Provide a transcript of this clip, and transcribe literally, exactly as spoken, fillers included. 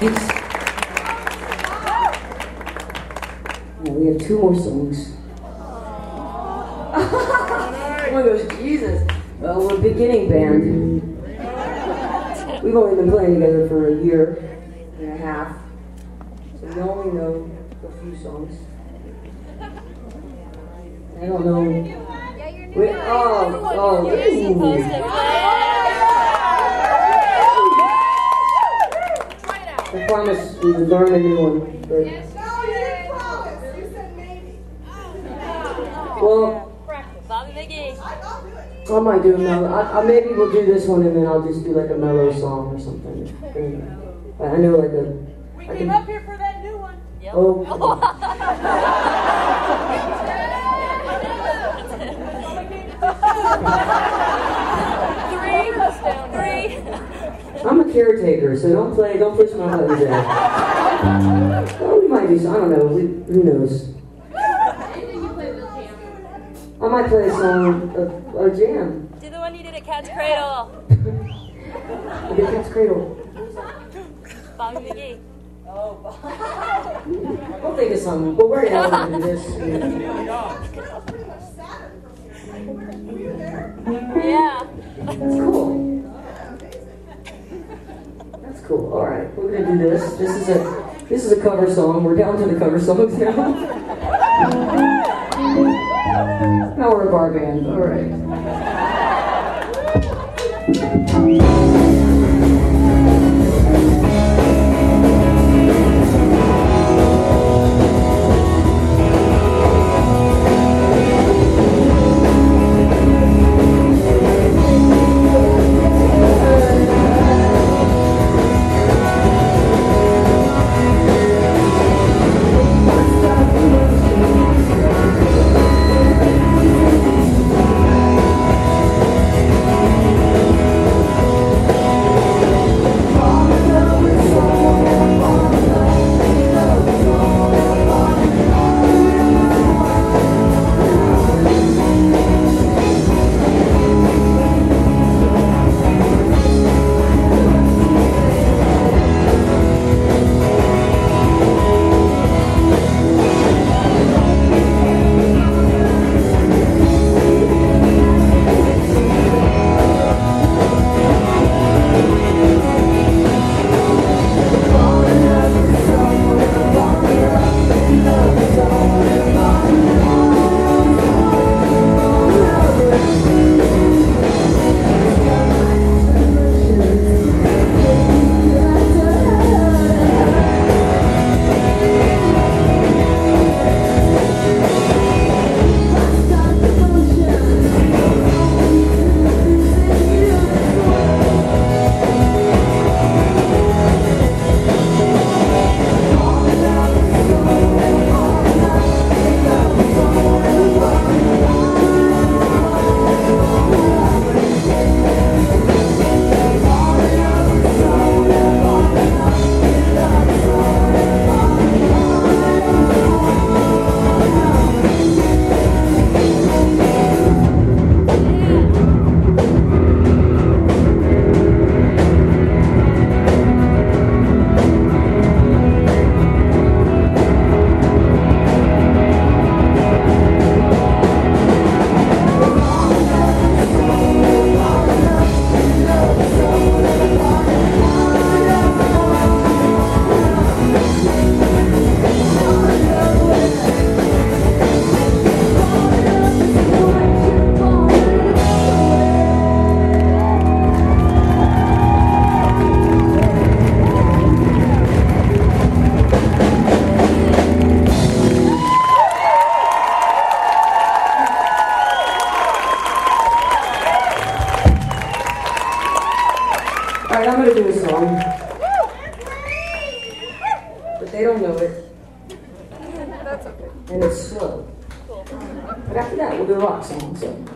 Yeah, we have two more songs. One goes, Jesus. Well, we're a beginning band. We've only been playing together for a year and a half, so we only know a few songs. I don't know. We, oh, oh, ooh. I promise we would learn a new one. But, well, Bobby McGee. I might do a mellow. I, I maybe we'll do this one and then I'll just do like a mellow song or something. And I know like a. We I came can, up here for that new one. Yep. oh. Three. Three. I'm a caretaker, so don't play. Don't push my buttons there. Well, we might do. So I don't know. We, who knows? I might play a song, a, a jam. Do the one you did at Cat's Cradle. The Cat's Cradle. Bobby McGee. We'll think of something. But we're going to do this. Yeah. That's cool. That's cool. All right, we're gonna do this. This is a this is a cover song. We're down to the cover songs now. Now we're a bar band. All right. All right, I'm going to do a song. But they don't know it. That's okay. And it's slow. But after that, we'll do a rock song. So.